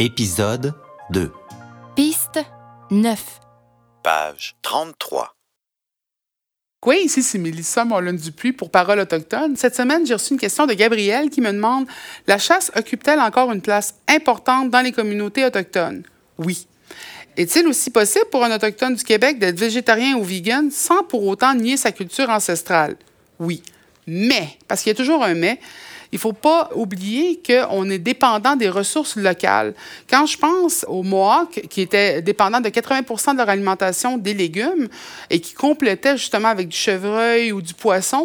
Épisode 2. Piste 9. Page 33. Oui, ici c'est Mélissa Morlun-Dupuis pour Paroles autochtones. Cette semaine, j'ai reçu une question de Gabriel qui me demande « La chasse occupe-t-elle encore une place importante dans les communautés autochtones? » Oui. Est-il aussi possible pour un autochtone du Québec d'être végétarien ou vegan sans pour autant nier sa culture ancestrale? Oui. Mais, parce qu'il y a toujours un mais, il ne faut pas oublier qu'on est dépendant des ressources locales. Quand je pense aux Mohawks, qui étaient dépendants de 80 de leur alimentation des légumes et qui complétaient justement avec du chevreuil ou du poisson,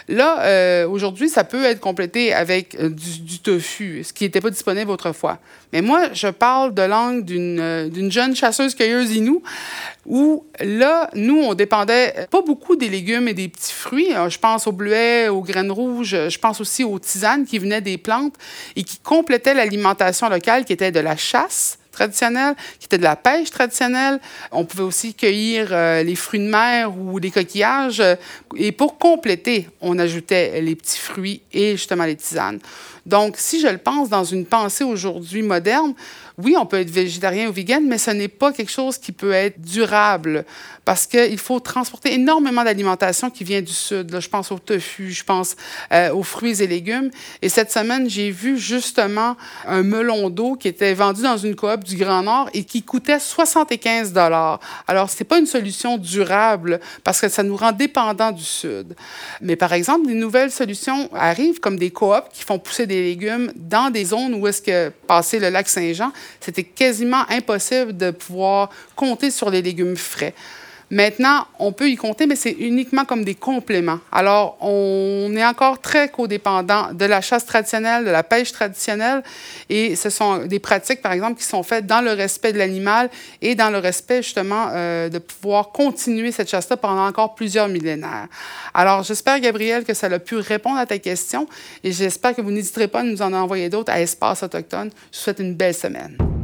là, aujourd'hui, ça peut être complété avec du tofu, ce qui n'était pas disponible autrefois. Mais moi, je parle de langue d'une jeune chasseuse-cueilleuse Innu où, là, nous, on dépendait pas beaucoup des légumes et des petits fruits. Je pense aux bleuets, aux graines rouges, je pense aussi aux tisanes qui venaient des plantes et qui complétaient l'alimentation locale qui était de la chasse traditionnelle, qui était de la pêche traditionnelle. On pouvait aussi cueillir les fruits de mer ou les coquillages. Et pour compléter, on ajoutait les petits fruits et justement les tisanes. Donc, si je le pense dans une pensée aujourd'hui moderne, oui, on peut être végétarien ou vegan, mais ce n'est pas quelque chose qui peut être durable parce qu'il faut transporter énormément d'alimentation qui vient du Sud. Là, je pense au tofu, je pense aux fruits et légumes. Et cette semaine, j'ai vu justement un melon d'eau qui était vendu dans une coop du Grand Nord et qui coûtait 75 $. Alors, ce n'est pas une solution durable parce que ça nous rend dépendants du Sud. Mais par exemple, des nouvelles solutions arrivent comme des coops qui font pousser des légumes dans des zones où est-ce que, passé le lac Saint-Jean, c'était quasiment impossible de pouvoir compter sur les légumes frais. Maintenant, on peut y compter, mais c'est uniquement comme des compléments. Alors, on est encore très codépendant de la chasse traditionnelle, de la pêche traditionnelle, et ce sont des pratiques, par exemple, qui sont faites dans le respect de l'animal et dans le respect, justement, de pouvoir continuer cette chasse-là pendant encore plusieurs millénaires. Alors, j'espère, Gabriel, que ça a pu répondre à ta question, et j'espère que vous n'hésiterez pas à nous en envoyer d'autres à Espace Autochtone. Je vous souhaite une belle semaine.